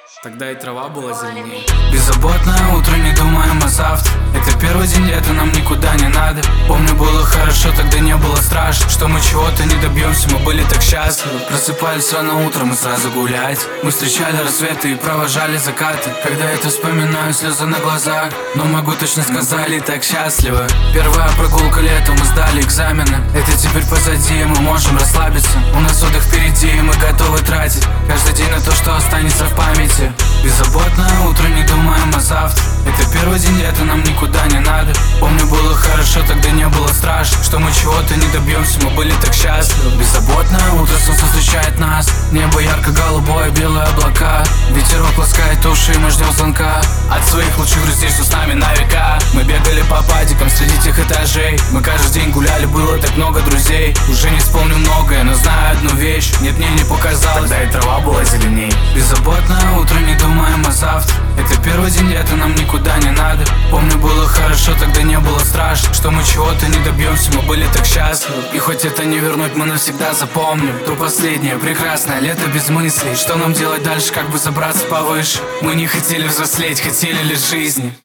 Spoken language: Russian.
Тогда и трава была зеленее. Беззаботное утро, не думаем о завтра. Это первый день лета, нам никуда не надо. Помню, было хорошо, тогда не было страшно, что мы чего-то не добьемся, мы были так счастливы. Просыпались рано утром и сразу гулять. Мы встречали рассветы и провожали закаты. Когда это вспоминаю, слезы на глазах. Но могу точно сказать, были так счастливы. Первая прогулка летом, мы сдали экзамены. Это теперь позади, мы можем расслабиться. У нас отдых впереди, и мы готовы тратить каждый день на то, что останется в памяти. Беззаботное утро, не думаем о завтра. Это первый день лета, нам никуда не надо. Помню, было хорошо, тогда не было страшно, что мы чего-то не добьемся, мы были так счастливы. Беззаботное утро, солнце встречает нас. Небо ярко-голубое, белые облака. Ветерок ласкает уши, и мы ждем звонка от своих лучших друзей, что с нами на века. Мы бегали по падикам среди тех этажей. Мы каждый день гуляли, было так много друзей. Уже не вспомню многое, но знаю одну вещь. Нет, мне не показалось, Тогда и трава была зеленей. Беззаботное утро, не думаем о завтра. Это первый день лета, нам никуда не надо. Помню, было хорошо, тогда не было страшно, что мы чего-то не добьемся, мы были так счастливы. И хоть это не вернуть, мы навсегда запомним то последнее прекрасное лето без мыслей. Что нам делать дальше, как бы забраться повыше? Мы не хотели взрослеть, хотели лишь жизни.